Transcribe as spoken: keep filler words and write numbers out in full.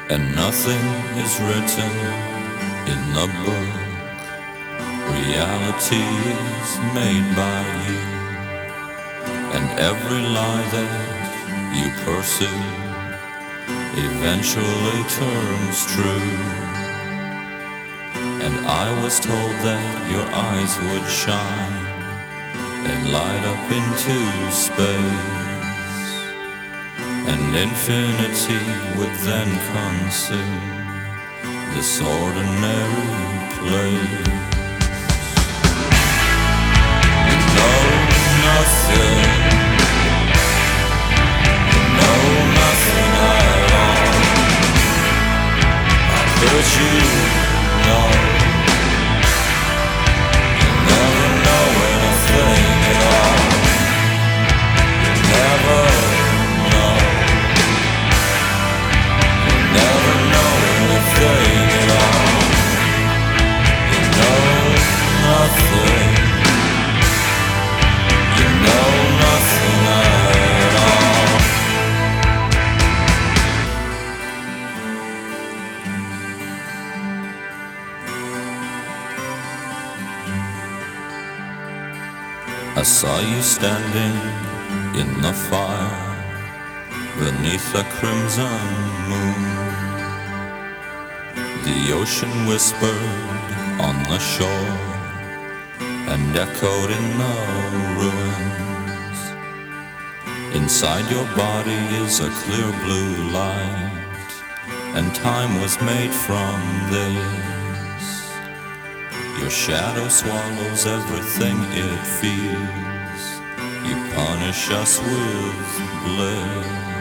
And nothing is written in the book. Reality is made by you, and every lie that you pursue eventually turns true. And I was told that your eyes would shine and light up into space, and infinity would then consume this ordinary place. You know nothing, you know nothing at all. How could you know? You never know anything at all. You never know. You never know anything at all. You know nothing. You know nothing at all. I saw you standing in the fire beneath a crimson moon. The ocean whispered on the shore and echoed in the ruins. Inside your body is a clear blue light, and time was made from this. Your shadow swallows everything it feels. You punish us with bliss.